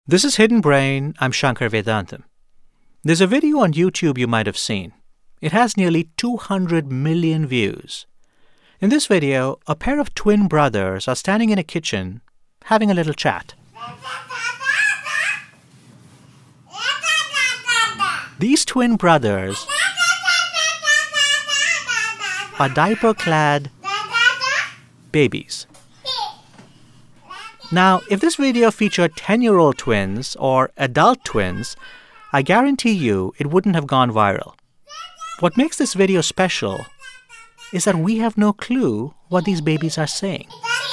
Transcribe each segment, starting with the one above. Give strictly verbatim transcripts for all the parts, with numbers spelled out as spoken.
This is Hidden Brain. I'm Shankar Vedantam. There's a video on YouTube you might have seen. It has nearly two hundred million views. In this video, a pair of twin brothers are standing in a kitchen having a little chat. These twin brothers are diaper-clad babies. Now, if this video featured ten-year-old twins or adult twins, I guarantee you it wouldn't have gone viral. What makes this video special is that we have no clue what these babies are saying.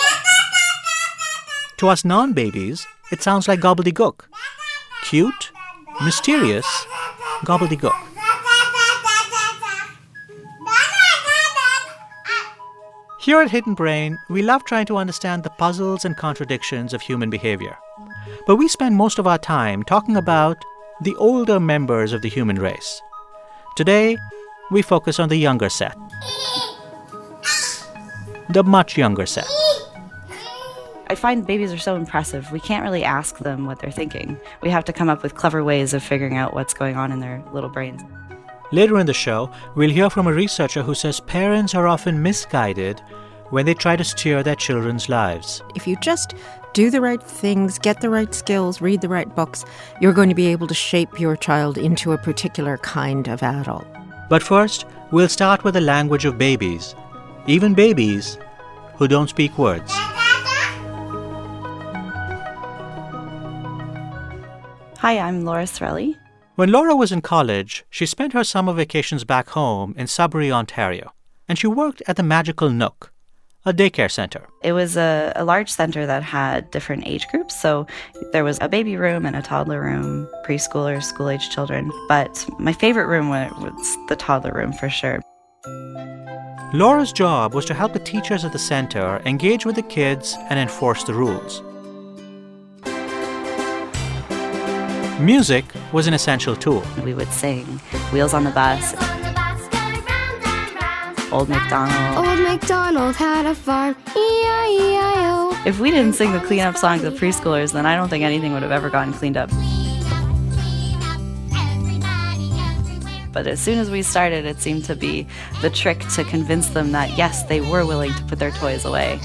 To us non-babies, it sounds like gobbledygook. Cute, mysterious gobbledygook. Here at Hidden Brain, we love trying to understand the puzzles and contradictions of human behavior. But we spend most of our time talking about the older members of the human race. Today, we focus on the younger set. The much younger set. I find babies are so impressive. We can't really ask them what they're thinking. We have to come up with clever ways of figuring out what's going on in their little brains. Later in the show, we'll hear from a researcher who says parents are often misguided when they try to steer their children's lives. If you just do the right things, get the right skills, read the right books, you're going to be able to shape your child into a particular kind of adult. But first, we'll start with the language of babies, even babies who don't speak words. Hi, I'm Laura Sorelli. When Laura was in college, she spent her summer vacations back home in Sudbury, Ontario, and she worked at the Magical Nook, a daycare center. It was a, a large center that had different age groups. So there was a baby room and a toddler room, preschoolers, school-age children. But my favorite room was the toddler room for sure. Laura's job was to help the teachers at the center engage with the kids and enforce the rules. Music was an essential tool. We would sing Wheels on the Bus, Old MacDonald. Old MacDonald had a farm, E I E I O. If we didn't sing the cleanup songs of preschoolers, then I don't think anything would have ever gotten cleaned up. But as soon as we started, it seemed to be the trick to convince them that, yes, they were willing to put their toys away.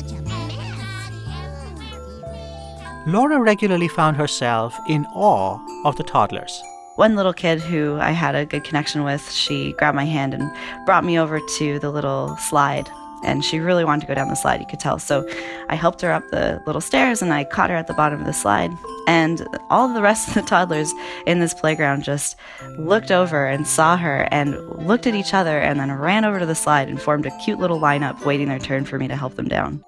Laura regularly found herself in awe of the toddlers. One little kid who I had a good connection with, she grabbed my hand and brought me over to the little slide. And she really wanted to go down the slide, you could tell. So I helped her up the little stairs and I caught her at the bottom of the slide. And all of the rest of the toddlers in this playground just looked over and saw her and looked at each other and then ran over to the slide and formed a cute little lineup waiting their turn for me to help them down.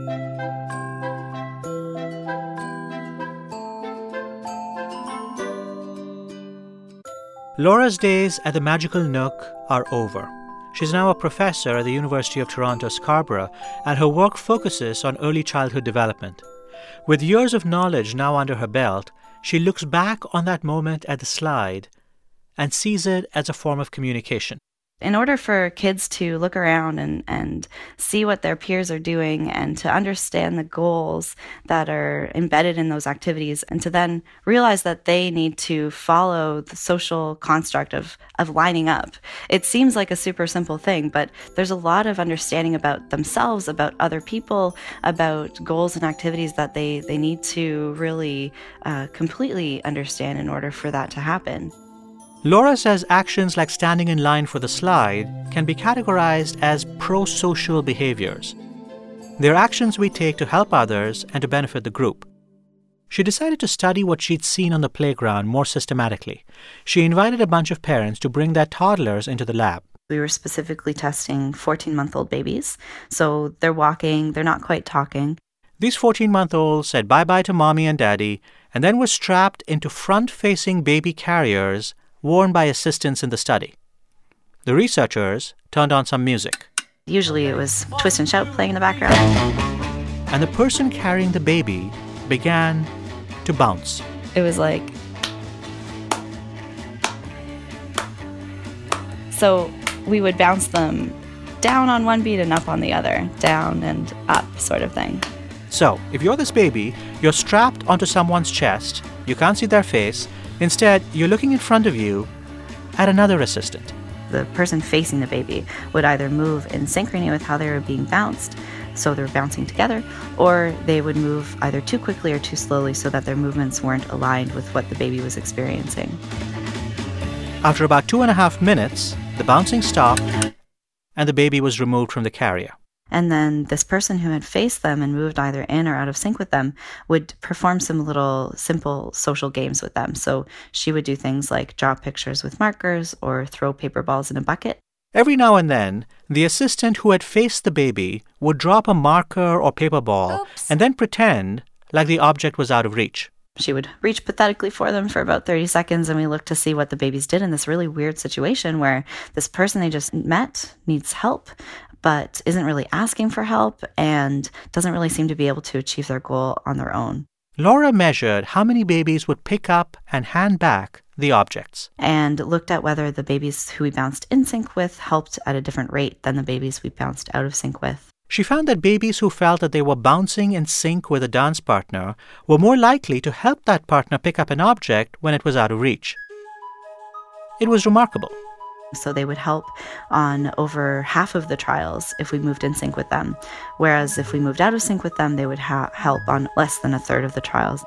Laura's days at the Magical Nook are over. She's now a professor at the University of Toronto, Scarborough, and her work focuses on early childhood development. With years of knowledge now under her belt, she looks back on that moment at the slide and sees it as a form of communication. In order for kids to look around and, and see what their peers are doing and to understand the goals that are embedded in those activities and to then realize that they need to follow the social construct of, of lining up. It seems like a super simple thing, but there's a lot of understanding about themselves, about other people, about goals and activities that they, they need to really uh, completely understand in order for that to happen. Laura says actions like standing in line for the slide can be categorized as pro-social behaviors. They're actions we take to help others and to benefit the group. She decided to study what she'd seen on the playground more systematically. She invited a bunch of parents to bring their toddlers into the lab. We were specifically testing fourteen-month-old babies. So they're walking, they're not quite talking. These fourteen-month-olds said bye-bye to mommy and daddy and then were strapped into front-facing baby carriers worn by assistants in the study. The researchers turned on some music. Usually it was Twist and Shout playing in the background. And the person carrying the baby began to bounce. It was like... So we would bounce them down on one beat and up on the other, down and up sort of thing. So if you're this baby, you're strapped onto someone's chest You can't see their face. Instead, you're looking in front of you at another assistant. The person facing the baby would either move in synchrony with how they were being bounced, so they're bouncing together, or they would move either too quickly or too slowly so that their movements weren't aligned with what the baby was experiencing. After about two and a half minutes, the bouncing stopped and the baby was removed from the carrier. And then this person who had faced them and moved either in or out of sync with them would perform some little simple social games with them. So she would do things like draw pictures with markers or throw paper balls in a bucket. Every now and then, the assistant who had faced the baby would drop a marker or paper ball Oops. and then pretend like the object was out of reach. She would reach pathetically for them for about thirty seconds, and we looked to see what the babies did in this really weird situation where this person they just met needs help, but isn't really asking for help and doesn't really seem to be able to achieve their goal on their own. Laura measured how many babies would pick up and hand back the objects. And looked at whether the babies who we bounced in sync with helped at a different rate than the babies we bounced out of sync with. She found that babies who felt that they were bouncing in sync with a dance partner were more likely to help that partner pick up an object when it was out of reach. It was remarkable. So they would help on over half of the trials if we moved in sync with them, whereas if we moved out of sync with them, they would ha- help on less than a third of the trials.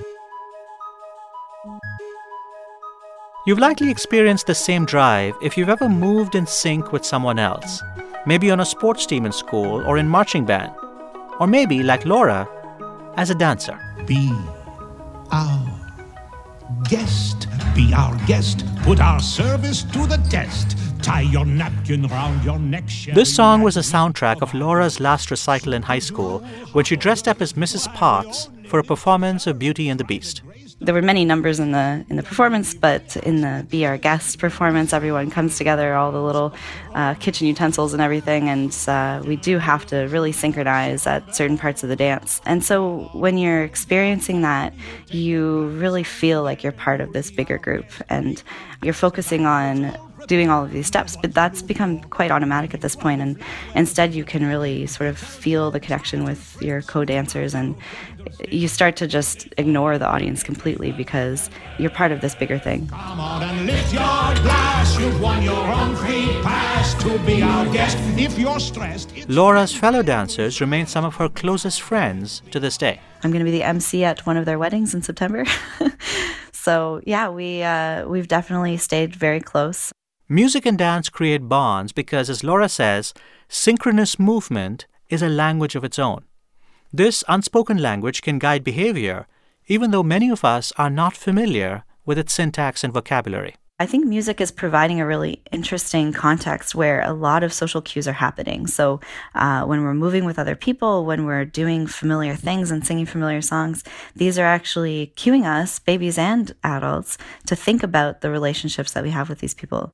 You've likely experienced the same drive if you've ever moved in sync with someone else, maybe on a sports team in school or in marching band, or maybe, like Laura, as a dancer. Be our guest, be our guest, put our service to the test. Tie your napkin round your neck. This song was a soundtrack of Laura's last recital in high school when she dressed up as Missus Potts for a performance of Beauty and the Beast. There were many numbers in the in the performance, but in the Be Our Guest performance, everyone comes together, all the little uh, kitchen utensils and everything, and uh, we do have to really synchronize at certain parts of the dance. And so when you're experiencing that, you really feel like you're part of this bigger group, and you're focusing on doing all of these steps, but that's become quite automatic at this point, and instead you can really sort of feel the connection with your co-dancers, and you start to just ignore the audience completely because you're part of this bigger thing. Come on and lift your glass. You've won your own free pass to be our guest. If you're stressed... Laura's fellow dancers remain some of her closest friends to this day. I'm going to be the M C at one of their weddings in September. So, yeah, we, uh, we've definitely stayed very close. Music and dance create bonds because, as Laura says, synchronous movement is a language of its own. This unspoken language can guide behavior, even though many of us are not familiar with its syntax and vocabulary. I think music is providing a really interesting context where a lot of social cues are happening. So uh, when we're moving with other people, when we're doing familiar things and singing familiar songs, these are actually cueing us, babies and adults, to think about the relationships that we have with these people.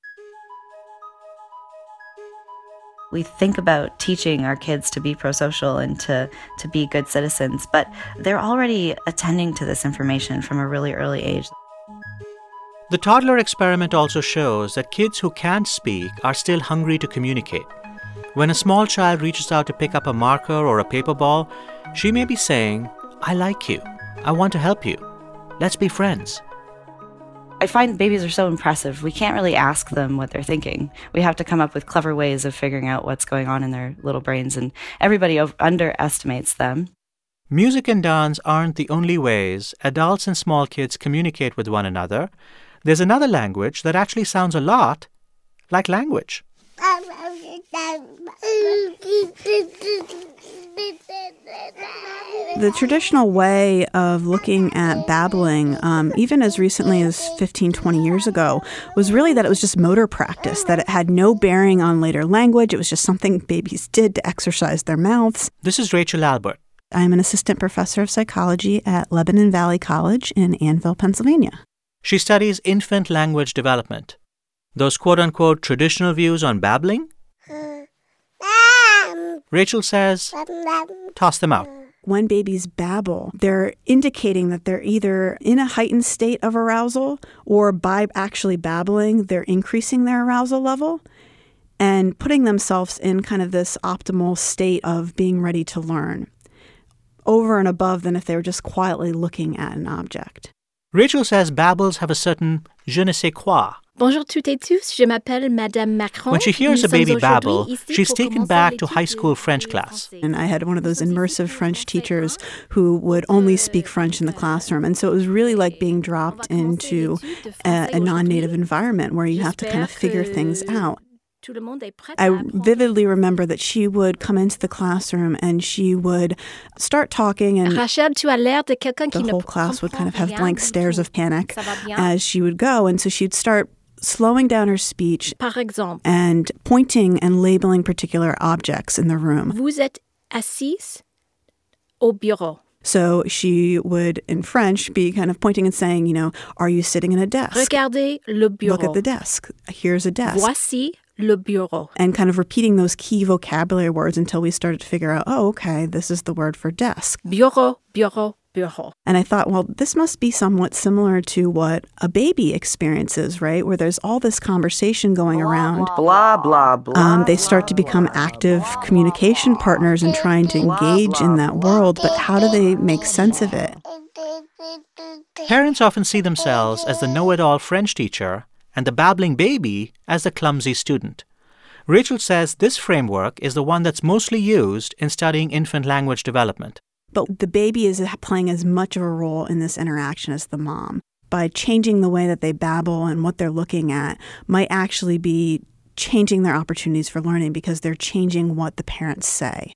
We think about teaching our kids to be pro-social and to, to be good citizens, but they're already attending to this information from a really early age. The toddler experiment also shows that kids who can't speak are still hungry to communicate. When a small child reaches out to pick up a marker or a paper ball, she may be saying, "I like you. I want to help you. Let's be friends." I find babies are so impressive. We can't really ask them what they're thinking. We have to come up with clever ways of figuring out what's going on in their little brains, and everybody underestimates them. Music and dance aren't the only ways adults and small kids communicate with one another. There's another language that actually sounds a lot like language. The traditional way of looking at babbling, um, even as recently as fifteen, twenty years ago, was really that it was just motor practice, that it had no bearing on later language. It was just something babies did to exercise their mouths. This is Rachel Albert. I'm an assistant professor of psychology at Lebanon Valley College in Annville, Pennsylvania. She studies infant language development. Those quote-unquote traditional views on babbling? Rachel says, toss them out. When babies babble, they're indicating that they're either in a heightened state of arousal, or by actually babbling, they're increasing their arousal level and putting themselves in kind of this optimal state of being ready to learn, over and above than if they were just quietly looking at an object. Rachel says babbles have a certain je ne sais quoi. Bonjour toutes et tous, je m'appelle Madame Macron. When she hears a Nous baby sommes babble, aujourd'hui ici she's pour taken commencer back to l'étude high school de French class. français. And I had one of those immersive French teachers who would only speak French in the classroom. And so it was really like being dropped into a, a non-native environment where you have to kind of figure things out. I vividly remember that she would come into the classroom and she would start talking, and Rachel, tu as l'air de quelqu'un qui the ne whole class would kind of have comprend blank rien stares du of panic tout. Ça va bien? as she would go. And so she'd start slowing down her speech Par exemple, and pointing and labeling particular objects in the room. vous êtes assis au bureau. So she would, in French, be kind of pointing and saying, you know, are you sitting in a desk? Regardez le bureau. Look at the desk. Here's a desk. Voici le bureau. And kind of repeating those key vocabulary words until we started to figure out, oh, okay, this is the word for desk. Bureau, bureau, bureau. And I thought, well, this must be somewhat similar to what a baby experiences, right? Where there's all this conversation going around. Blah, blah, blah. Um, they start to become active communication partners and trying to engage in that world, but how do they make sense of it? Parents often see themselves as the know-it-all French teacher and the babbling baby as the clumsy student. Rachel says this framework is the one that's mostly used in studying infant language development. But the baby is playing as much of a role in this interaction as the mom. By changing the way that they babble and what they're looking at might actually be changing their opportunities for learning because they're changing what the parents say.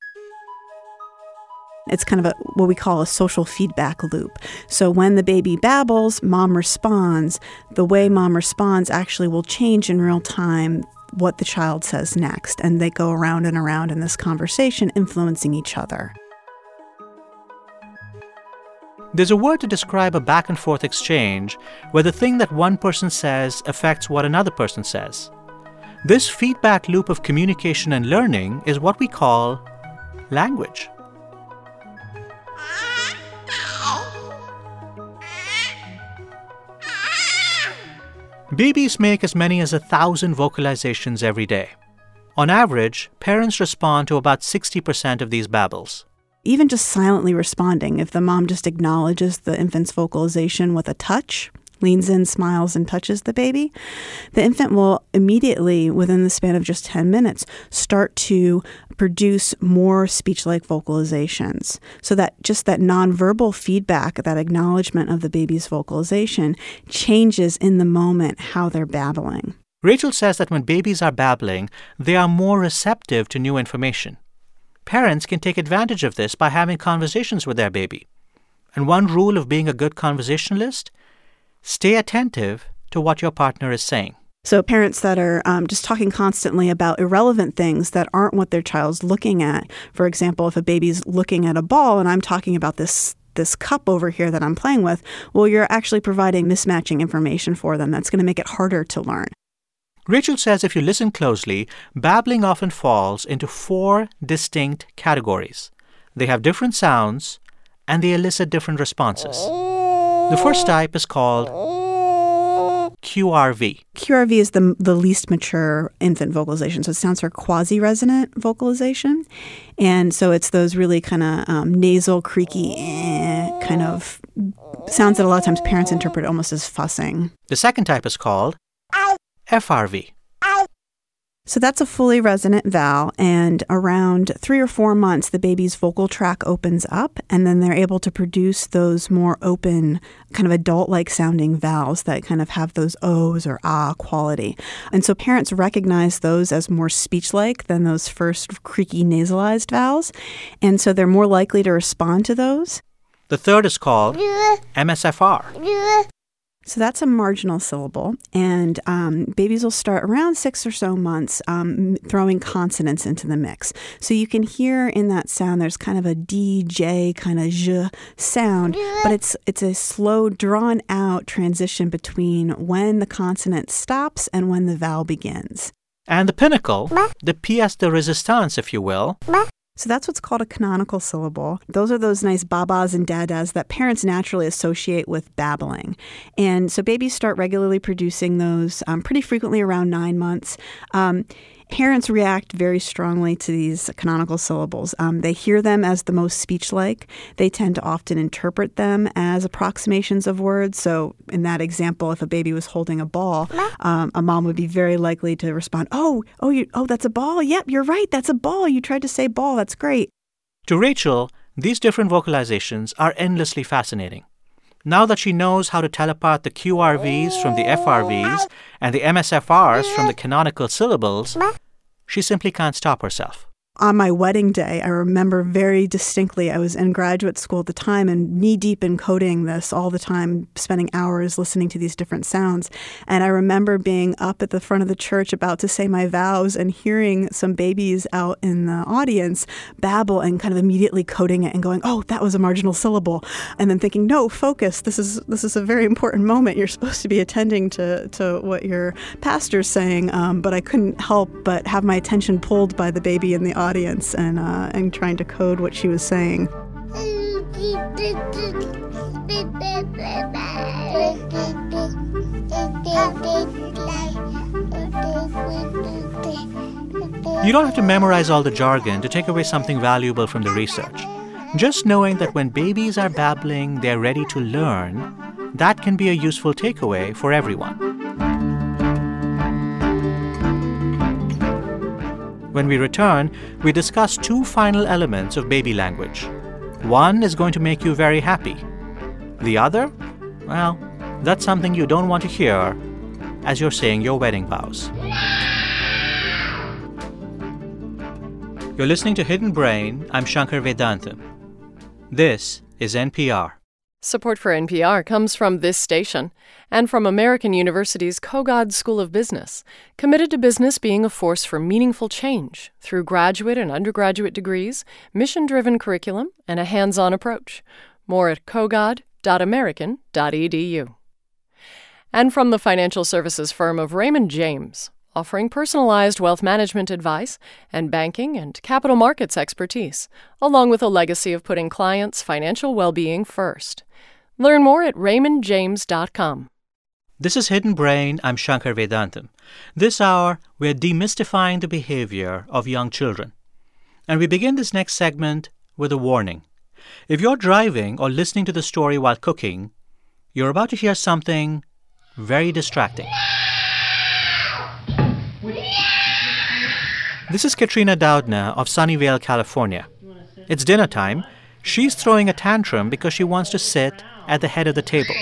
It's kind of a, what we call a social feedback loop. So when the baby babbles, mom responds. The way mom responds actually will change in real time what the child says next. And they go around and around in this conversation, influencing each other. There's a word to describe a back-and-forth exchange where the thing that one person says affects what another person says. This feedback loop of communication and learning is what we call language. Babies make as many as a thousand vocalizations every day. On average, parents respond to about sixty percent of these babbles. Even just silently responding, if the mom just acknowledges the infant's vocalization with a touch, leans in, smiles, and touches the baby, the infant will immediately, within the span of just ten minutes, start to produce more speech-like vocalizations. So that just that nonverbal feedback, that acknowledgement of the baby's vocalization, changes in the moment how they're babbling. Rachel says that when babies are babbling, they are more receptive to new information. Parents can take advantage of this by having conversations with their baby. And one rule of being a good conversationalist: stay attentive to what your partner is saying. So parents that are um, just talking constantly about irrelevant things that aren't what their child's looking at. For example, if a baby's looking at a ball and I'm talking about this this cup over here that I'm playing with, well, you're actually providing mismatching information for them. That's going to make it harder to learn. Rachel says if you listen closely, babbling often falls into four distinct categories. They have different sounds, and they elicit different responses. The first type is called Q R V. Q R V is the the least mature infant vocalization. So it stands for quasi-resonant vocalization. And so it's those really kind of um, nasal, creaky eh, kind of sounds that a lot of times parents interpret almost as fussing. The second type is called F R V. So that's a fully resonant vowel, and around three or four months, the baby's vocal tract opens up, and then they're able to produce those more open, kind of adult-like sounding vowels that kind of have those O's or ah quality. And so parents recognize those as more speech-like than those first creaky nasalized vowels, and so they're more likely to respond to those. The third is called M S F R. So that's a marginal syllable, and um, babies will start around six or so months um, throwing consonants into the mix. So you can hear in that sound there's kind of a D, J, kind of J sound, but it's it's a slow, drawn-out transition between when the consonant stops and when the vowel begins. And the pinnacle, the pièce de résistance, if you will. So that's what's called a canonical syllable. Those are those nice babas and dadas that parents naturally associate with babbling. And so babies start regularly producing those um, pretty frequently around nine months. Um, Parents react very strongly to these canonical syllables. Um, they hear them as the most speech-like. They tend to often interpret them as approximations of words. So in that example, if a baby was holding a ball, um, a mom would be very likely to respond, oh, oh, you, oh, that's a ball? Yep, you're right, that's a ball. You tried to say ball. That's great. To Rachel, these different vocalizations are endlessly fascinating. Now that she knows how to tell apart the Q R Vs from the F R Vs and the M S F Rs from the canonical syllables, she simply can't stop herself. On my wedding day, I remember very distinctly, I was in graduate school at the time and knee-deep in coding this all the time, spending hours listening to these different sounds. And I remember being up at the front of the church about to say my vows and hearing some babies out in the audience babble and kind of immediately coding it and going, oh, that was a marginal syllable. And then thinking, no, focus. This is this is a very important moment. You're supposed to be attending to, to what your pastor's saying. Um, but I couldn't help but have my attention pulled by the baby in the audience. audience and uh, and trying to code what she was saying. You don't have to memorize all the jargon to take away something valuable from the research. Just knowing that when babies are babbling, they're ready to learn, that can be a useful takeaway for everyone. When we return, we discuss two final elements of baby language. One is going to make you very happy. The other, well, that's something you don't want to hear as you're saying your wedding vows. You're listening to Hidden Brain. I'm Shankar Vedantam. This is N P R. Support for N P R comes from this station and from American University's Kogod School of Business, committed to business being a force for meaningful change through graduate and undergraduate degrees, mission-driven curriculum, and a hands-on approach. More at kogod dot american dot e d u. And from the financial services firm of Raymond James, offering personalized wealth management advice and banking and capital markets expertise, along with a legacy of putting clients' financial well-being first. Learn more at raymond james dot com. This is Hidden Brain. I'm Shankar Vedantam. This hour, we're demystifying the behavior of young children. And we begin this next segment with a warning. If you're driving or listening to the story while cooking, you're about to hear something very distracting. This is Katrina Doudna of Sunnyvale, California. It's dinner time. She's throwing a tantrum because she wants to sit at the head of the table.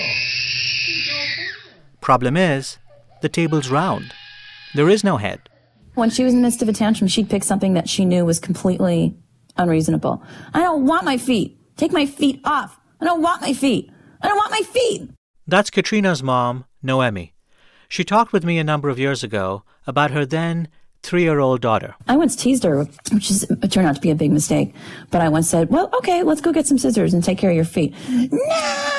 Problem is, the table's round. There is no head. When she was in the midst of a tantrum, she'd pick something that she knew was completely unreasonable. I don't want my feet. Take my feet off. I don't want my feet. I don't want my feet. That's Katrina's mom, Noemi. She talked with me a number of years ago about her then three-year-old daughter. I once teased her, which is, it turned out to be a big mistake. But I once said, well, okay, let's go get some scissors and take care of your feet. No!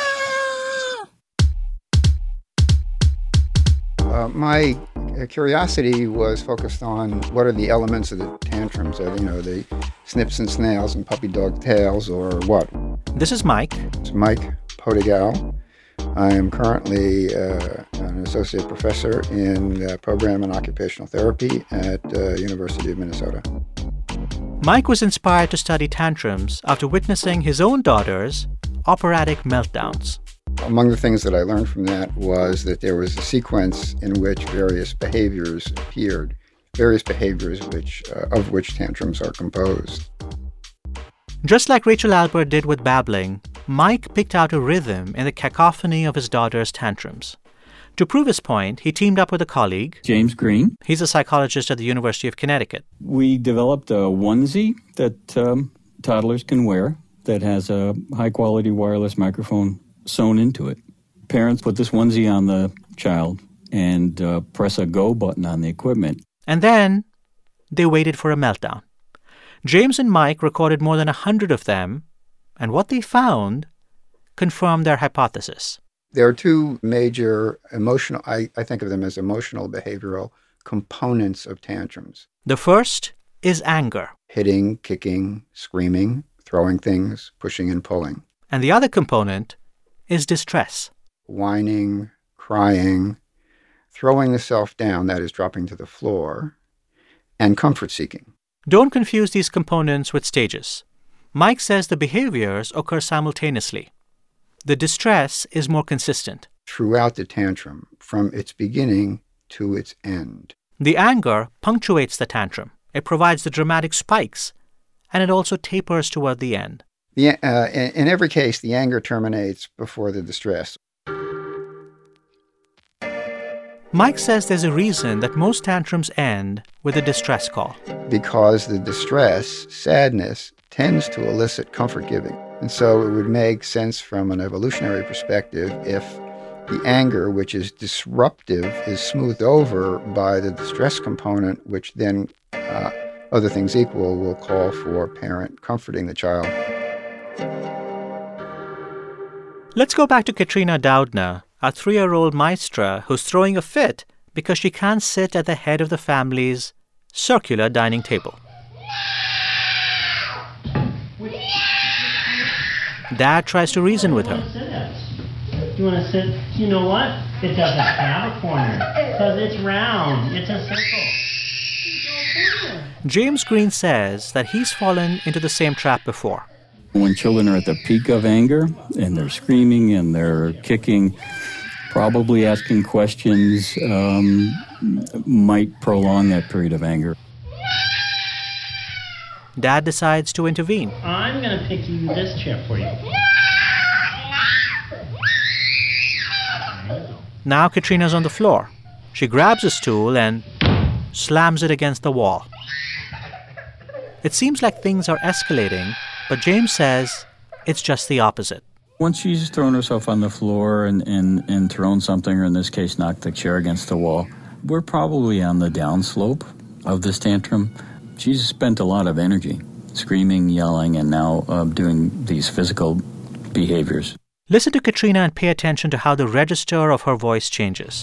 Uh, my curiosity was focused on what are the elements of the tantrums, uh, you know, the snips and snails and puppy dog tails or what. This is Mike. It's Mike Potigal. I am currently uh, an associate professor in the program in occupational therapy at uh, University of Minnesota. Mike was inspired to study tantrums after witnessing his own daughter's operatic meltdowns. Among the things that I learned from that was that there was a sequence in which various behaviors appeared, various behaviors which, uh, of which tantrums are composed. Just like Rachel Albert did with babbling, Mike picked out a rhythm in the cacophony of his daughter's tantrums. To prove his point, he teamed up with a colleague, James Green. He's a psychologist at the University of Connecticut. We developed a onesie that um, toddlers can wear that has a high-quality wireless microphone sewn into it. Parents put this onesie on the child and uh, press a go button on the equipment. And then they waited for a meltdown. James and Mike recorded more than a hundred of them, and what they found confirmed their hypothesis. There are two major emotional, I, I think of them as emotional behavioral components of tantrums. The first is anger. Hitting, kicking, screaming, throwing things, pushing and pulling. And the other component is distress. Whining, crying, throwing the self down, that is dropping to the floor, and comfort seeking. Don't confuse these components with stages. Mike says the behaviors occur simultaneously. The distress is more consistent. Throughout the tantrum, from its beginning to its end. The anger punctuates the tantrum. It provides the dramatic spikes, and it also tapers toward the end. The, uh, in, in every case, the anger terminates before the distress. Mike says there's a reason that most tantrums end with a distress call. Because the distress, sadness, tends to elicit comfort giving. And so it would make sense from an evolutionary perspective if the anger, which is disruptive, is smoothed over by the distress component, which then, uh, other things equal, will call for parent comforting the child. Let's go back to Katrina Doudna, our three-year-old maestra who's throwing a fit because she can't sit at the head of the family's circular dining table. Dad tries to reason with her. You want to sit? You know what? It doesn't have a corner because it's round. It's a circle. James Green says that he's fallen into the same trap before. When children are at the peak of anger and they're screaming and they're kicking, probably asking questions um, might prolong that period of anger. Dad decides to intervene. I'm going to pick you this chair for you. Now Katrina's on the floor. She grabs a stool and slams it against the wall. It seems like things are escalating, but James says it's just the opposite. Once she's thrown herself on the floor and, and, and thrown something, or in this case knocked the chair against the wall, we're probably on the downslope of this tantrum. She's spent a lot of energy screaming, yelling, and now uh, doing these physical behaviors. Listen to Katrina and pay attention to how the register of her voice changes.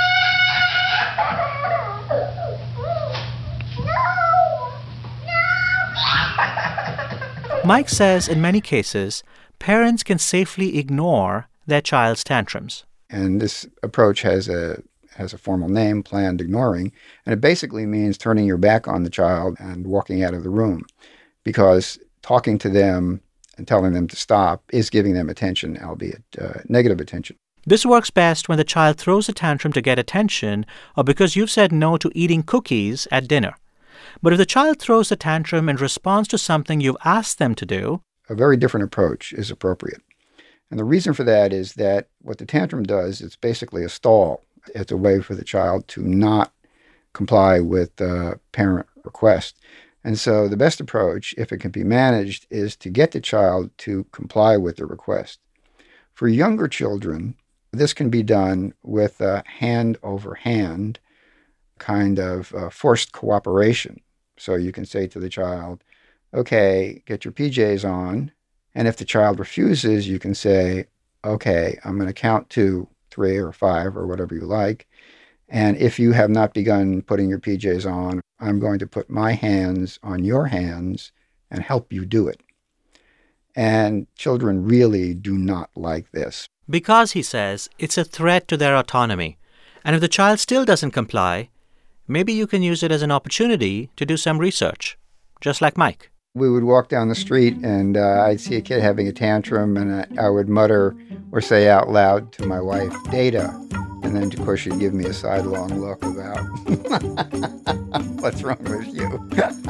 Mike says in many cases, parents can safely ignore their child's tantrums. And this approach has a has a formal name, planned ignoring, and it basically means turning your back on the child and walking out of the room, because talking to them and telling them to stop is giving them attention, albeit uh, negative attention. This works best when the child throws a tantrum to get attention or because you've said no to eating cookies at dinner. But if the child throws a tantrum in response to something you've asked them to do, a very different approach is appropriate. And the reason for that is that what the tantrum does, it's basically a stall. It's a way for the child to not comply with the parent request. And so the best approach, if it can be managed, is to get the child to comply with the request. For younger children, this can be done with a hand-over-hand kind of uh, forced cooperation. So you can say to the child, okay, get your P Js on. And if the child refuses, you can say, okay, I'm going to count to three or five or whatever you like. And if you have not begun putting your P Js on, I'm going to put my hands on your hands and help you do it. And children really do not like this. Because, he says, it's a threat to their autonomy. And if the child still doesn't comply, maybe you can use it as an opportunity to do some research, just like Mike. We would walk down the street and uh, I'd see a kid having a tantrum and I, I would mutter or say out loud to my wife, Data. And then, of course, she'd give me a sidelong look about, what's wrong with you?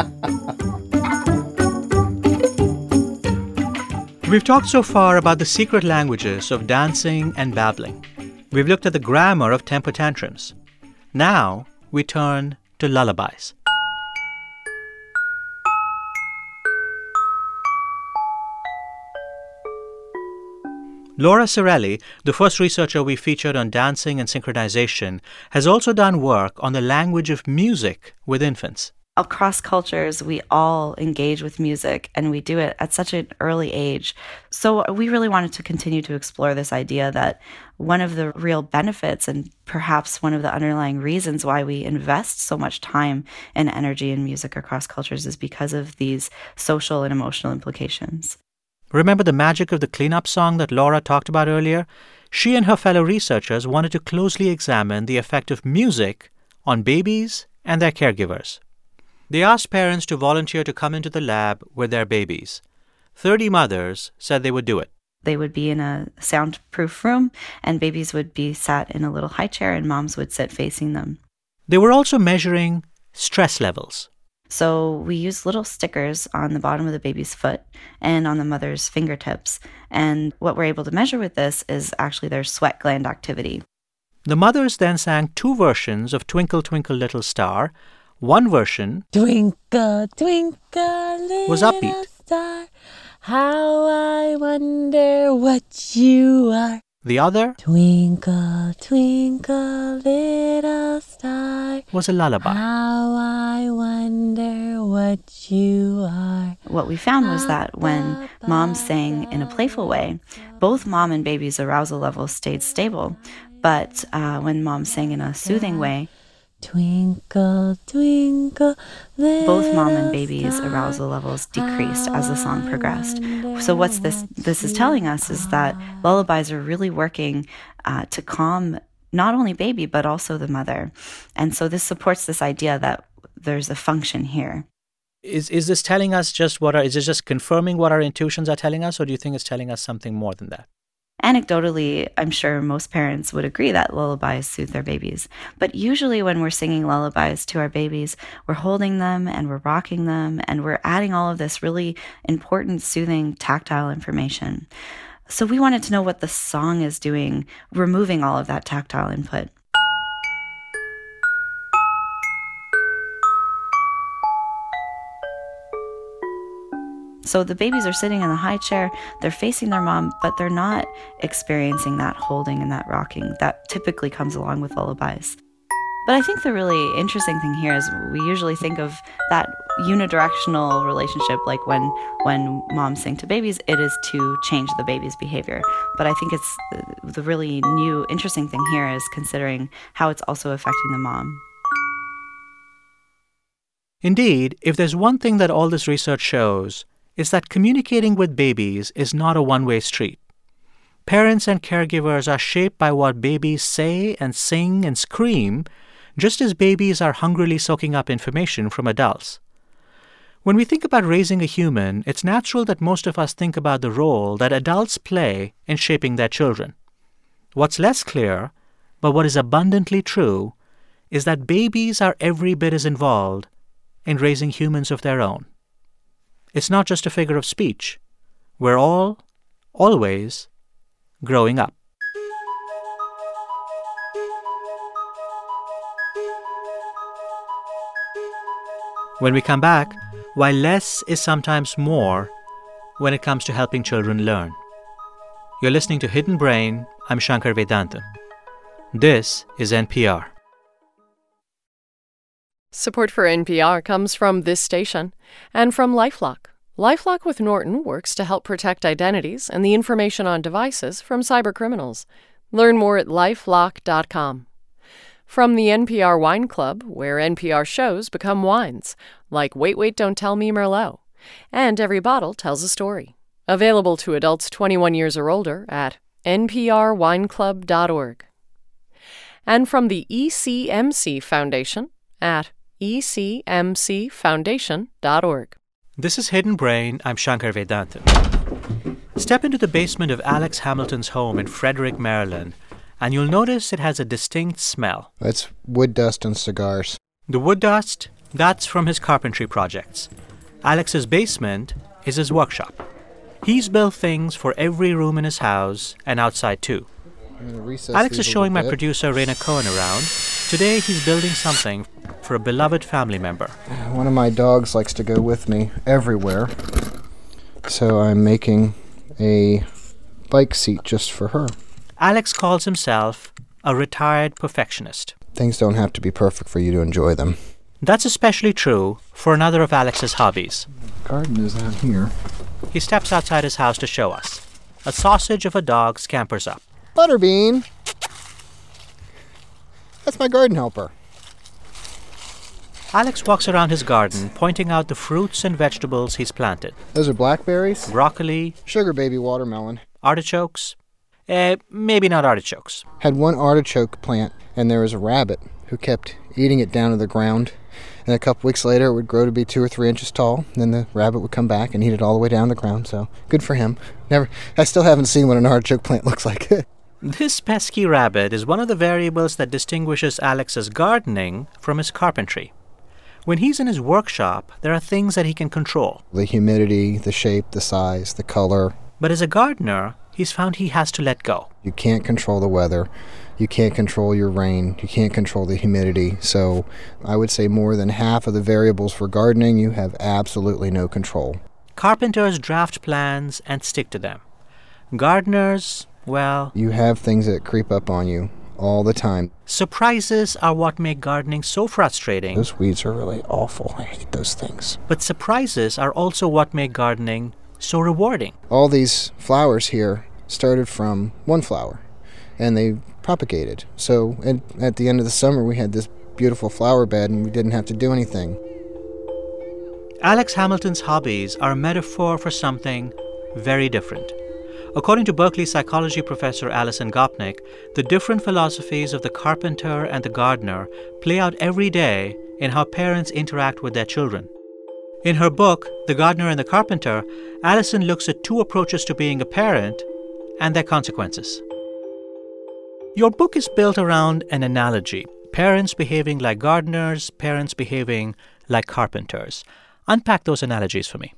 We've talked so far about the secret languages of dancing and babbling. We've looked at the grammar of temper tantrums. Now we turn to lullabies. Laura Cirelli, the first researcher we featured on dancing and synchronization, has also done work on the language of music with infants. Across cultures, we all engage with music, and we do it at such an early age. So we really wanted to continue to explore this idea that one of the real benefits and perhaps one of the underlying reasons why we invest so much time and energy in music across cultures is because of these social and emotional implications. Remember the magic of the cleanup song that Laura talked about earlier? She and her fellow researchers wanted to closely examine the effect of music on babies and their caregivers. They asked parents to volunteer to come into the lab with their babies. thirty mothers said they would do it. They would be in a soundproof room, and babies would be sat in a little high chair, and moms would sit facing them. They were also measuring stress levels. So we used little stickers on the bottom of the baby's foot and on the mother's fingertips. And what we're able to measure with this is actually their sweat gland activity. The mothers then sang two versions of Twinkle, Twinkle, Little Star. One version, Twinkle, twinkle, little was upbeat. star, how I wonder what you are. The other, Twinkle, twinkle, little star, was a lullaby. How I wonder what you are. What we found was that when mom sang in a playful way, both mom and baby's arousal levels stayed stable. But uh, when mom sang in a soothing way, Twinkle, twinkle, both mom and baby's arousal levels decreased as the song progressed. So what's this this is telling us is that lullabies are really working uh, to calm not only baby, but also the mother. And so this supports this idea that there's a function here. Is is this telling us just what our, is it just confirming what our intuitions are telling us, or do you think it's telling us something more than that? Anecdotally, I'm sure most parents would agree that lullabies soothe their babies. But usually when we're singing lullabies to our babies, we're holding them and we're rocking them and we're adding all of this really important, soothing, tactile information. So we wanted to know what the song is doing, removing all of that tactile input. So the babies are sitting in the high chair, they're facing their mom, but they're not experiencing that holding and that rocking that typically comes along with lullabies. But I think the really interesting thing here is we usually think of that unidirectional relationship, like when when moms sing to babies, it is to change the baby's behavior. But I think it's the really new, interesting thing here is considering how it's also affecting the mom. Indeed, if there's one thing that all this research shows, is that communicating with babies is not a one-way street. Parents and caregivers are shaped by what babies say and sing and scream, just as babies are hungrily soaking up information from adults. When we think about raising a human, it's natural that most of us think about the role that adults play in shaping their children. What's less clear, but what is abundantly true, is that babies are every bit as involved in raising humans of their own. It's not just a figure of speech. We're all, always, growing up. When we come back, why less is sometimes more when it comes to helping children learn. You're listening to Hidden Brain. I'm Shankar Vedantam. This is N P R. Support for N P R comes from this station and from LifeLock. LifeLock with Norton works to help protect identities and the information on devices from cybercriminals. Learn more at lifelock dot com. From the N P R Wine Club, where N P R shows become wines, like Wait, Wait, Don't Tell Me Merlot. And every bottle tells a story. Available to adults twenty-one years or older at n p r wine club dot org. And from the E C M C Foundation at e c m c foundation dot org. This is Hidden Brain. I'm Shankar Vedantam. Step into the basement of Alex Hamilton's home in Frederick, Maryland, and you'll notice it has a distinct smell. That's wood dust and cigars. The wood dust, that's from his carpentry projects. Alex's basement is his workshop. He's built things for every room in his house and outside, too. Alex is showing my producer, Raina Cohen, around. Today, he's building something for a beloved family member. One of my dogs likes to go with me everywhere, so I'm making a bike seat just for her. Alex calls himself a retired perfectionist. Things don't have to be perfect for you to enjoy them. That's especially true for another of Alex's hobbies. The garden is out here. He steps outside his house to show us. A sausage of a dog scampers up. Butterbean! That's my garden helper. Alex walks around his garden, pointing out the fruits and vegetables he's planted. Those are blackberries? Broccoli. Sugar baby watermelon. Artichokes. Eh, maybe not artichokes. Had one artichoke plant, and there was a rabbit who kept eating it down to the ground. And a couple weeks later, it would grow to be two or three inches tall. Then the rabbit would come back and eat it all the way down the ground. So good for him. Never. I still haven't seen what an artichoke plant looks like. This pesky rabbit is one of the variables that distinguishes Alex's gardening from his carpentry. When he's in his workshop, there are things that he can control. The humidity, the shape, the size, the color. But as a gardener, he's found he has to let go. You can't control the weather. You can't control your rain. You can't control the humidity. So I would say more than half of the variables for gardening, you have absolutely no control. Carpenters draft plans and stick to them. Gardeners, well... You have things that creep up on you all the time. Surprises are what make gardening so frustrating. Those weeds are really awful. I hate those things. But surprises are also what make gardening so rewarding. All these flowers here started from one flower, and they propagated. So at, at the end of the summer, we had this beautiful flower bed, and we didn't have to do anything. Alex Hamilton's hobbies are a metaphor for something very different. According to Berkeley psychology professor Alison Gopnik, the different philosophies of the carpenter and the gardener play out every day in how parents interact with their children. In her book, The Gardener and the Carpenter, Alison looks at two approaches to being a parent and their consequences. Your book is built around an analogy: parents behaving like gardeners, parents behaving like carpenters. Unpack those analogies for me.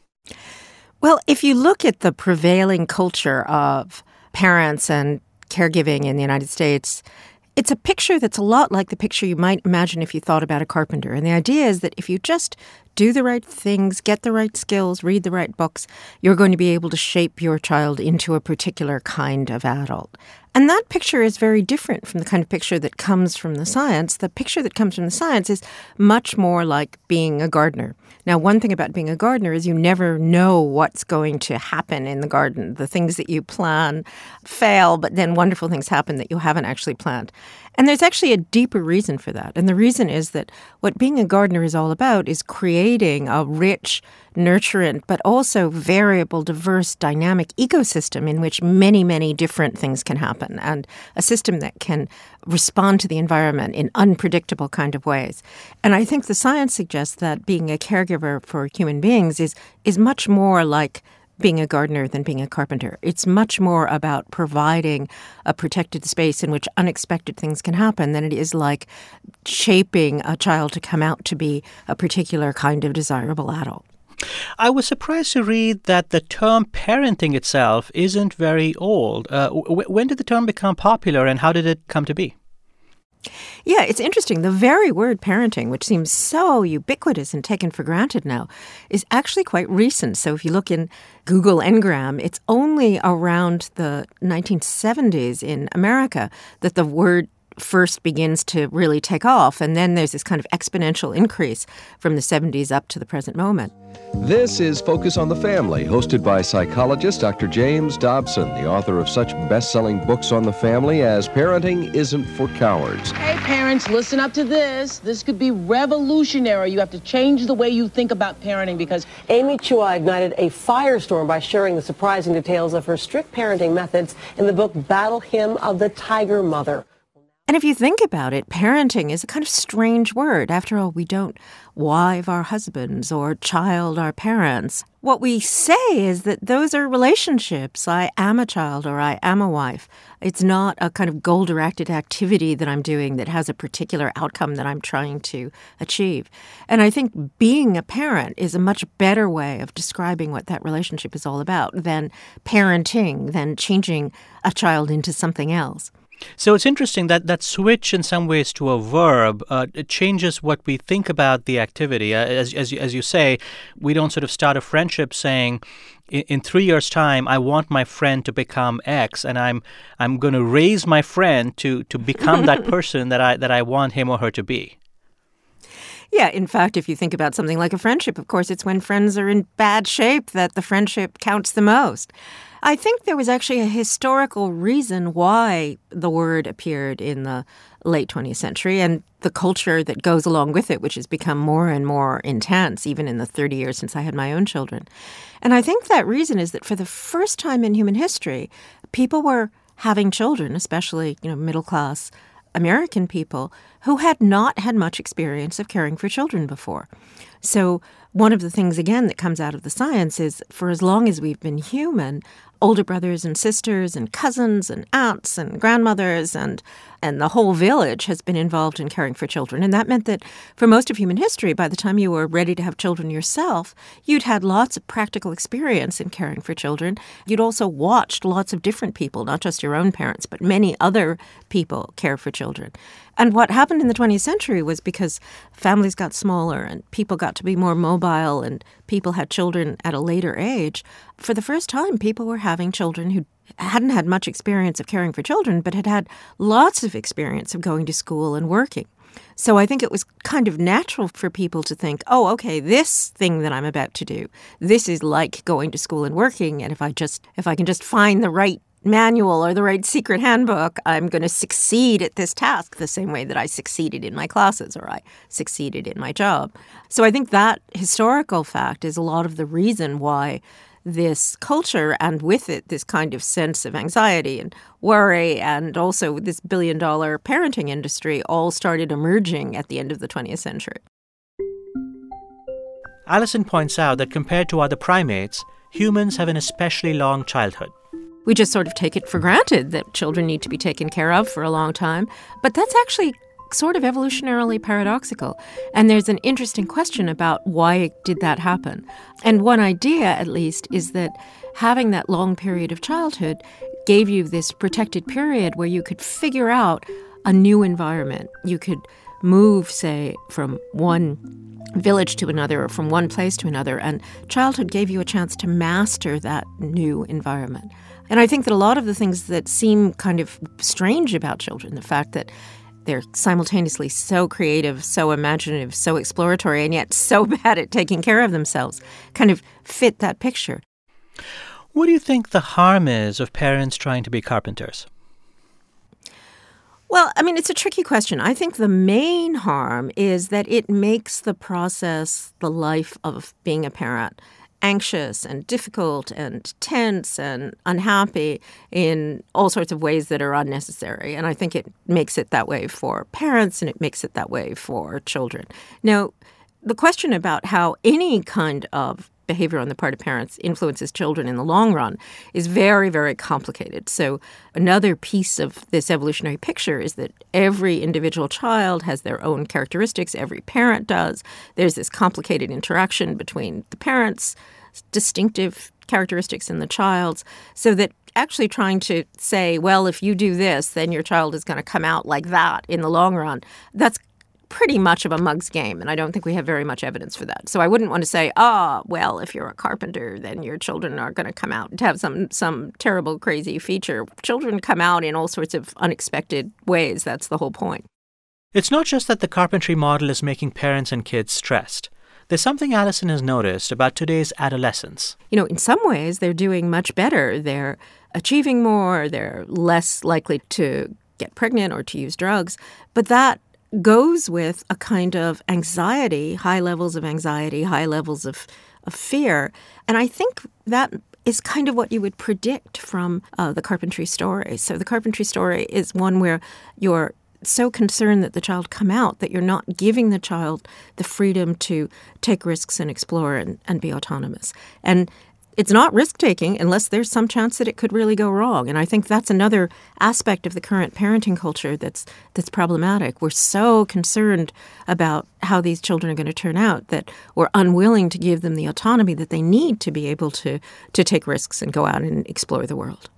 Well, if you look at the prevailing culture of parents and caregiving in the United States, it's a picture that's a lot like the picture you might imagine if you thought about a carpenter. And the idea is that if you just do the right things, get the right skills, read the right books, you're going to be able to shape your child into a particular kind of adult. And that picture is very different from the kind of picture that comes from the science. The picture that comes from the science is much more like being a gardener. Now, one thing about being a gardener is you never know what's going to happen in the garden. The things that you plan fail, but then wonderful things happen that you haven't actually planned. And there's actually a deeper reason for that. And the reason is that what being a gardener is all about is creating a rich, nurturant, but also variable, diverse, dynamic ecosystem in which many, many different things can happen, and a system that can respond to the environment in unpredictable kind of ways. And I think the science suggests that being a caregiver for human beings is is much more like being a gardener than being a carpenter. It's much more about providing a protected space in which unexpected things can happen than it is like shaping a child to come out to be a particular kind of desirable adult. I was surprised to read that the term parenting itself isn't very old. Uh, w- when did the term become popular, and how did it come to be? Yeah, it's interesting. The very word parenting, which seems so ubiquitous and taken for granted now, is actually quite recent. So if you look in Google Ngram, it's only around the nineteen seventies in America that the word first begins to really take off. And then there's this kind of exponential increase from the seventies up to the present moment. This is Focus on the Family, hosted by psychologist Doctor James Dobson, the author of such best-selling books on the family as Parenting Isn't for Cowards. Hey, parents, listen up to this. This could be revolutionary. You have to change the way you think about parenting because Amy Chua ignited a firestorm by sharing the surprising details of her strict parenting methods in the book Battle Hymn of the Tiger Mother. And if you think about it, parenting is a kind of strange word. After all, we don't wife our husbands or child our parents. What we say is that those are relationships. I am a child or I am a wife. It's not a kind of goal-directed activity that I'm doing that has a particular outcome that I'm trying to achieve. And I think being a parent is a much better way of describing what that relationship is all about than parenting, than changing a child into something else. So it's interesting that that switch in some ways to a verb, uh, it changes what we think about the activity. Uh, as, as, you, as you say, we don't sort of start a friendship saying, in, in three years' time, I want my friend to become X, and I'm I'm going to raise my friend to to become that person that I that I want him or her to be. Yeah, in fact, if you think about something like a friendship, of course, it's when friends are in bad shape that the friendship counts the most. I think there was actually a historical reason why the word appeared in the late twentieth century and the culture that goes along with it, which has become more and more intense, even in the thirty years since I had my own children. And I think that reason is that for the first time in human history, people were having children, especially, you know, middle-class American people who had not had much experience of caring for children before. So one of the things, again, that comes out of the science is for as long as we've been human, older brothers and sisters and cousins and aunts and grandmothers and and the whole village has been involved in caring for children. And that meant that for most of human history, by the time you were ready to have children yourself, you'd had lots of practical experience in caring for children. You'd also watched lots of different people, not just your own parents, but many other people care for children. And what happened in the twentieth century was because families got smaller and people got to be more mobile and people had children at a later age, for the first time, people were having children who hadn't had much experience of caring for children, but had had lots of experience of going to school and working. So I think it was kind of natural for people to think, oh, okay, this thing that I'm about to do, this is like going to school and working. And if I just, if I can just find the right manual or the right secret handbook, I'm going to succeed at this task the same way that I succeeded in my classes or I succeeded in my job. So I think that historical fact is a lot of the reason why this culture, and with it this kind of sense of anxiety and worry, and also this billion-dollar parenting industry, all started emerging at the end of the twentieth century. Allison points out that compared to other primates, humans have an especially long childhood. We just sort of take it for granted that children need to be taken care of for a long time, but that's actually sort of evolutionarily paradoxical. And there's an interesting question about why did that happen. And one idea, at least, is that having that long period of childhood gave you this protected period where you could figure out a new environment. You could move, say, from one village to another or from one place to another, and childhood gave you a chance to master that new environment. And I think that a lot of the things that seem kind of strange about children, the fact that they're simultaneously so creative, so imaginative, so exploratory, and yet so bad at taking care of themselves, kind of fit that picture. What do you think the harm is of parents trying to be carpenters? Well, I mean, it's a tricky question. I think the main harm is that it makes the process, the life of being a parent, anxious and difficult and tense and unhappy in all sorts of ways that are unnecessary. And I think it makes it that way for parents and it makes it that way for children. Now, the question about how any kind of behavior on the part of parents influences children in the long run is very, very complicated. So another piece of this evolutionary picture is that every individual child has their own characteristics. Every parent does. There's this complicated interaction between the parents' distinctive characteristics and the child's, so that actually trying to say, well, if you do this, then your child is going to come out like that in the long run, that's pretty much of a mug's game, and I don't think we have very much evidence for that. So I wouldn't want to say, ah, oh, well, if you're a carpenter, then your children are going to come out to have some some terrible, crazy feature. Children come out in all sorts of unexpected ways. That's the whole point. It's not just that the carpentry model is making parents and kids stressed. There's something Allison has noticed about today's adolescents. You know, in some ways, they're doing much better. They're achieving more. They're less likely to get pregnant or to use drugs. But that goes with a kind of anxiety, high levels of anxiety, high levels of, of fear. And I think that is kind of what you would predict from uh, the carpentry story. So the carpentry story is one where you're so concerned that the child come out that you're not giving the child the freedom to take risks and explore and, and be autonomous. And it's not risk-taking unless there's some chance that it could really go wrong. And I think that's another aspect of the current parenting culture that's that's problematic. We're so concerned about how these children are going to turn out that we're unwilling to give them the autonomy that they need to be able to, to take risks and go out and explore the world.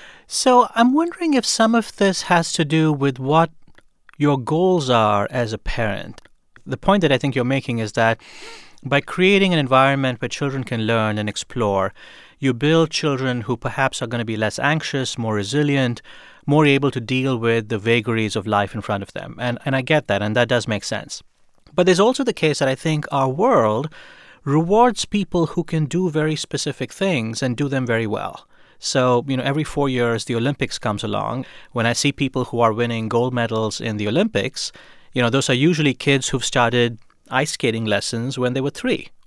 So I'm wondering if some of this has to do with what your goals are as a parent. The point that I think you're making is that by creating an environment where children can learn and explore, you build children who perhaps are going to be less anxious, more resilient, more able to deal with the vagaries of life in front of them. And, and I get that, and that does make sense. But there's also the case that I think our world rewards people who can do very specific things and do them very well. So, you know, every four years, the Olympics comes along. When I see people who are winning gold medals in the Olympics, you know, those are usually kids who've started ice skating lessons when they were three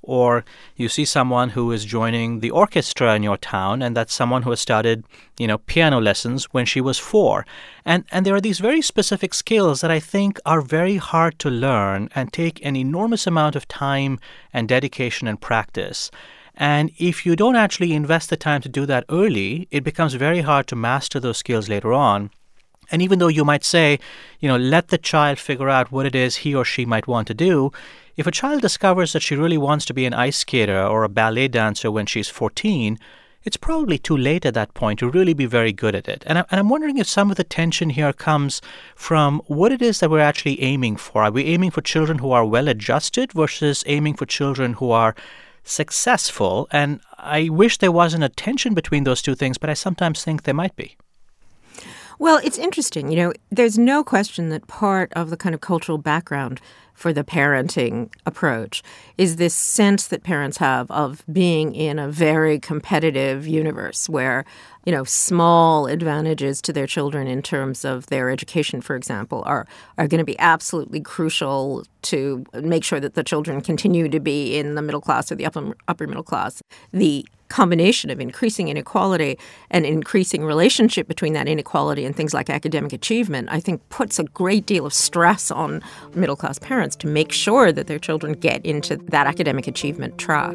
Or you see someone who is joining the orchestra in your town, and that's someone who has started, you know, piano lessons when she was four. And and there are these very specific skills that I think are very hard to learn and take an enormous amount of time and dedication and practice. And if you don't actually invest the time to do that early, it becomes very hard to master those skills later on. And even though you might say, you know, let the child figure out what it is he or she might want to do, if a child discovers that she really wants to be an ice skater or a ballet dancer when she's fourteen, it's probably too late at that point to really be very good at it. And, I, and I'm wondering if some of the tension here comes from what it is that we're actually aiming for. Are we aiming for children who are well-adjusted versus aiming for children who are successful? And I wish there wasn't a tension between those two things, but I sometimes think there might be. Well, it's interesting. You know, there's no question that part of the kind of cultural background for the parenting approach is this sense that parents have of being in a very competitive universe where, you know, small advantages to their children in terms of their education, for example, are, are going to be absolutely crucial to make sure that the children continue to be in the middle class or the upper, upper middle class. The combination of increasing inequality and increasing relationship between that inequality and things like academic achievement, I think puts a great deal of stress on middle-class parents to make sure that their children get into that academic achievement track.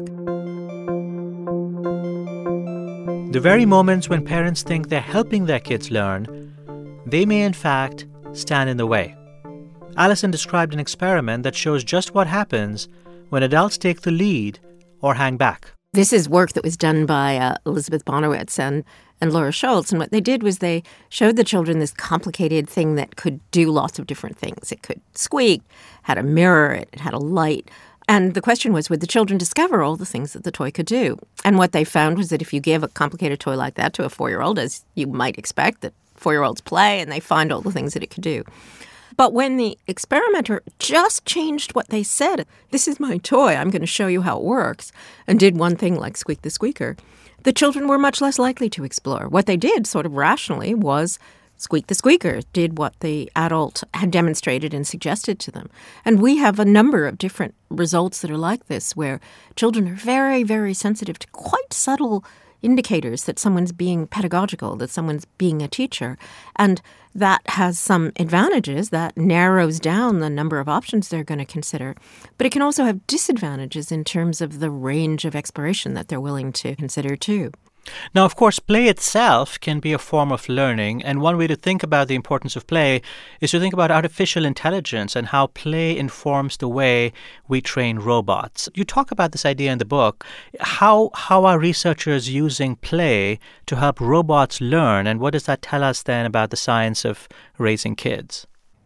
The very moments when parents think they're helping their kids learn, they may in fact stand in the way. Allison described an experiment that shows just what happens when adults take the lead or hang back. This is work that was done by uh, Elizabeth Bonowitz and, and Laura Schultz. And what they did was they showed the children this complicated thing that could do lots of different things. It could squeak, had a mirror, it had a light. And the question was, would the children discover all the things that the toy could do? And what they found was that if you give a complicated toy like that to a four-year-old, as you might expect, that four-year-olds play and they find all the things that it could do. But when the experimenter just changed what they said, this is my toy, I'm going to show you how it works, and did one thing like Squeak the Squeaker, the children were much less likely to explore. What they did, sort of rationally, was Squeak the Squeaker, did what the adult had demonstrated and suggested to them. And we have a number of different results that are like this, where children are very, very sensitive to quite subtle indicators that someone's being pedagogical, that someone's being a teacher. And that has some advantages. That narrows down the number of options they're going to consider. But it can also have disadvantages in terms of the range of exploration that they're willing to consider, too. Now, of course, play itself can be a form of learning, and one way to think about the importance of play is to think about artificial intelligence and how play informs the way we train robots. You talk about this idea in the book. How, how are researchers using play to help robots learn, and what does that tell us then about the science of raising kids?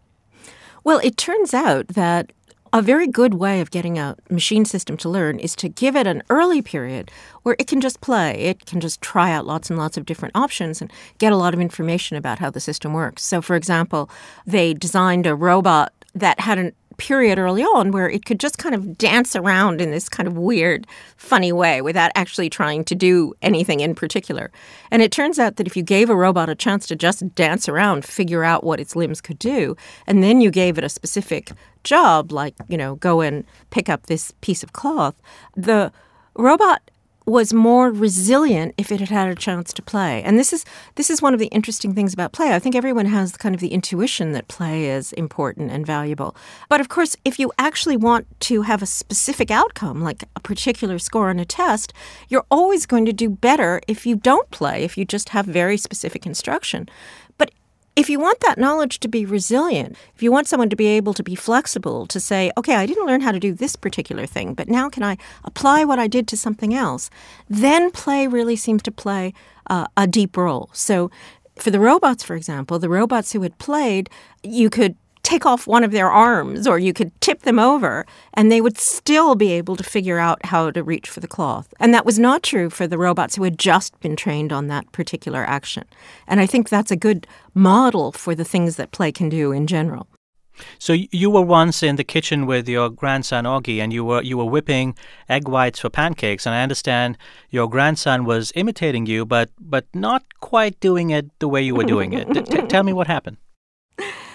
Well, it turns out that a very good way of getting a machine system to learn is to give it an early period where it can just play. It can just try out lots and lots of different options and get a lot of information about how the system works. So, for example, they designed a robot that had a period early on where it could just kind of dance around in this kind of weird, funny way without actually trying to do anything in particular. And it turns out that if you gave a robot a chance to just dance around, figure out what its limbs could do, and then you gave it a specific job, like, you know, go and pick up this piece of cloth, the robot was more resilient if it had had a chance to play. And this is this is one of the interesting things about play. I think everyone has kind of the intuition that play is important and valuable. But of course, if you actually want to have a specific outcome, like a particular score on a test, you're always going to do better if you don't play, if you just have very specific instruction. But if you want that knowledge to be resilient, if you want someone to be able to be flexible, to say, okay, I didn't learn how to do this particular thing, but now can I apply what I did to something else? Then play really seems to play uh, a deep role. So for the robots, for example, the robots who had played, you could take off one of their arms or you could tip them over and they would still be able to figure out how to reach for the cloth. And that was not true for the robots who had just been trained on that particular action. And I think that's a good model for the things that play can do in general. So you were once in the kitchen with your grandson, Augie, and you were you were whipping egg whites for pancakes. And I understand your grandson was imitating you, but but not quite doing it the way you were doing it. T- tell me what happened.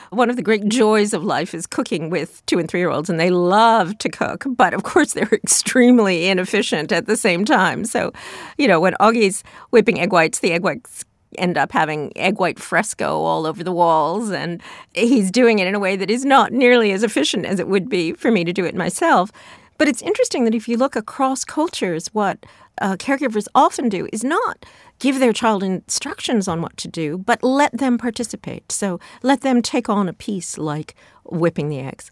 one of the great joys of life is cooking with two and three-year-olds, and they love to cook. But, of course, they're extremely inefficient at the same time. So, you know, when Augie's whipping egg whites, the egg whites end up having egg white fresco all over the walls, and he's doing it in a way that is not nearly as efficient as it would be for me to do it myself. But it's interesting that if you look across cultures, what uh, caregivers often do is not give their child instructions on what to do, but let them participate. So let them take on a piece like whipping the eggs.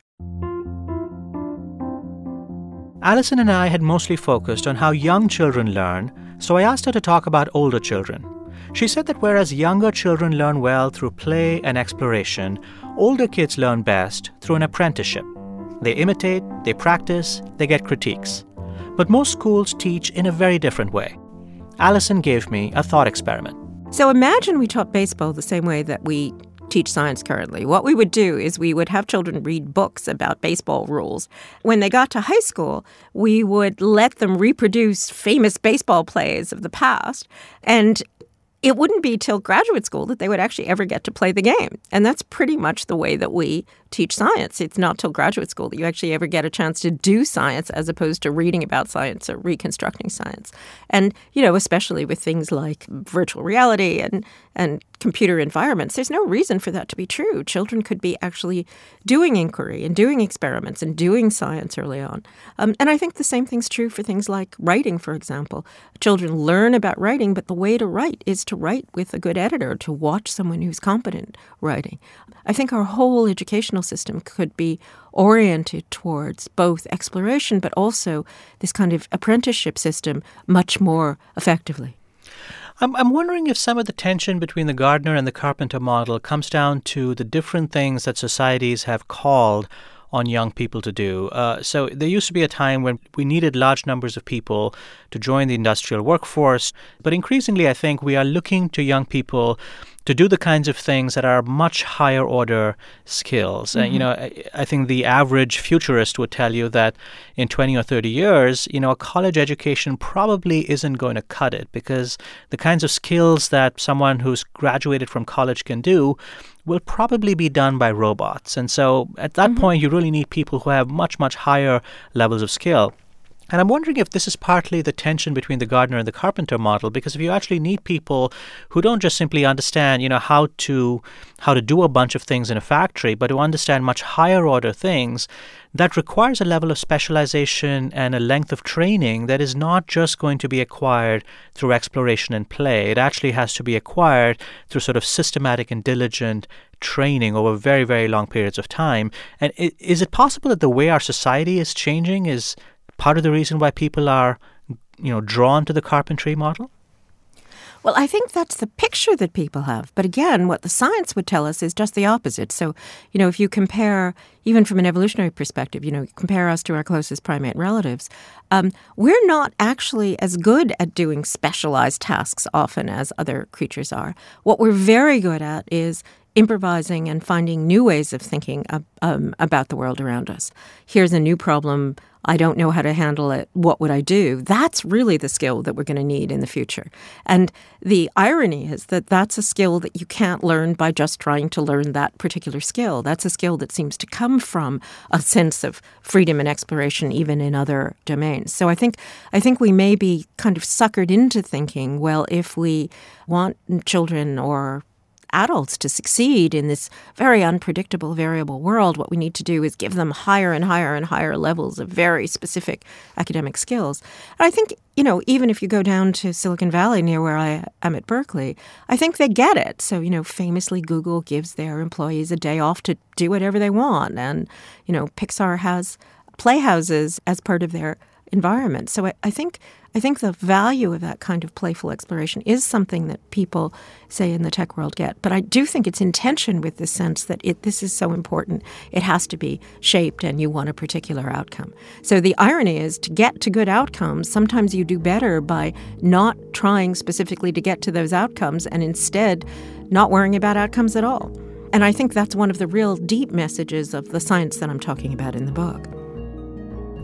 Alison and I had mostly focused on how young children learn, so I asked her to talk about older children. She said that whereas younger children learn well through play and exploration, older kids learn best through an apprenticeship. They imitate, they practice, they get critiques. But most schools teach in a very different way. Alison gave me a thought experiment. So imagine we taught baseball the same way that we teach science currently. What we would do is we would have children read books about baseball rules. When they got to high school, we would let them reproduce famous baseball plays of the past, and it wouldn't be till graduate school that they would actually ever get to play the game. And that's pretty much the way that we teach science. It's not till graduate school that you actually ever get a chance to do science as opposed to reading about science or reconstructing science. And, you know, especially with things like virtual reality and, and computer environments, there's no reason for that to be true. Children could be actually doing inquiry and doing experiments and doing science early on. Um, and I think the same thing's true for things like writing, for example. Children learn about writing, but the way to write is to write with a good editor, to watch someone who's competent writing. I think our whole educational system could be oriented towards both exploration but also this kind of apprenticeship system much more effectively. I'm, I'm wondering if some of the tension between the gardener and the carpenter model comes down to the different things that societies have called on young people to do. Uh, so there used to be a time when we needed large numbers of people to join the industrial workforce. But increasingly, I think we are looking to young people to do the kinds of things that are much higher order skills. Mm-hmm. Uh, you know, I, I think the average futurist would tell you that in twenty or thirty years, you know, a college education probably isn't going to cut it because the kinds of skills that someone who's graduated from college can do will probably be done by robots. And so at that mm-hmm. point, you really need people who have much, much higher levels of skill. And I'm wondering if this is partly the tension between the gardener and the carpenter model, because if you actually need people who don't just simply understand, you know, how to how to do a bunch of things in a factory, but who understand much higher order things, that requires a level of specialization and a length of training that is not just going to be acquired through exploration and play. It actually has to be acquired through sort of systematic and diligent training over very, very long periods of time. And is it possible that the way our society is changing is part of the reason why people are, you know, drawn to the carpentry model? Well, I think that's the picture that people have. But again, what the science would tell us is just the opposite. So, you know, if you compare, even from an evolutionary perspective, you know, compare us to our closest primate relatives, um, we're not actually as good at doing specialized tasks often as other creatures are. What we're very good at is improvising and finding new ways of thinking um, about the world around us. Here's a new problem. I don't know how to handle it. What would I do? That's really the skill that we're going to need in the future. And the irony is that that's a skill that you can't learn by just trying to learn that particular skill. That's a skill that seems to come from a sense of freedom and exploration, even in other domains. So I think I think we may be kind of suckered into thinking, well, if we want children or adults to succeed in this very unpredictable, variable world, what we need to do is give them higher and higher and higher levels of very specific academic skills. And I think, you know, even if you go down to Silicon Valley near where I am at Berkeley, I think they get it. So, you know, famously, Google gives their employees a day off to do whatever they want. And, you know, Pixar has playhouses as part of their environment. So I, I think I think the value of that kind of playful exploration is something that people, say, in the tech world get. But I do think it's in tension with the sense that it, this is so important. It has to be shaped and you want a particular outcome. So the irony is to get to good outcomes, sometimes you do better by not trying specifically to get to those outcomes and instead not worrying about outcomes at all. And I think that's one of the real deep messages of the science that I'm talking about in the book.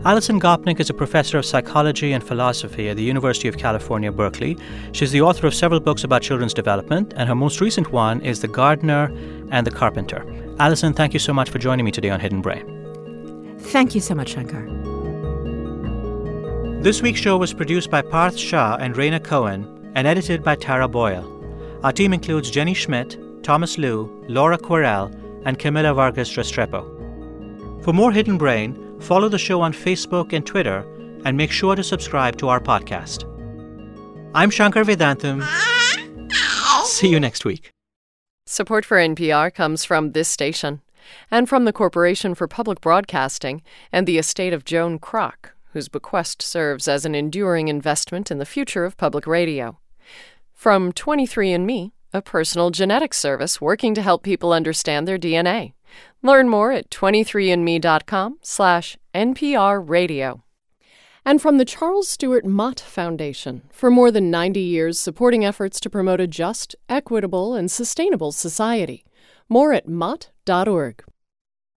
Alison Gopnik is a professor of psychology and philosophy at the University of California, Berkeley. She's the author of several books about children's development, and her most recent one is The Gardener and the Carpenter. Alison, thank you so much for joining me today on Hidden Brain. Thank you so much, Shankar. This week's show was produced by Parth Shah and Raina Cohen and edited by Tara Boyle. Our team includes Jenny Schmidt, Thomas Liu, Laura Quirrell, and Camila Vargas Restrepo. For more Hidden Brain, follow the show on Facebook and Twitter, and make sure to subscribe to our podcast. I'm Shankar Vedantam. See you next week. Support for N P R comes from this station and from the Corporation for Public Broadcasting and the estate of Joan Kroc, whose bequest serves as an enduring investment in the future of public radio. From twenty-three and me, a personal genetics service working to help people understand their D N A. Learn more at twenty-three and me dot com slash N P R radio. And from the Charles Stewart Mott Foundation, for more than ninety years supporting efforts to promote a just, equitable, and sustainable society. More at mott dot org.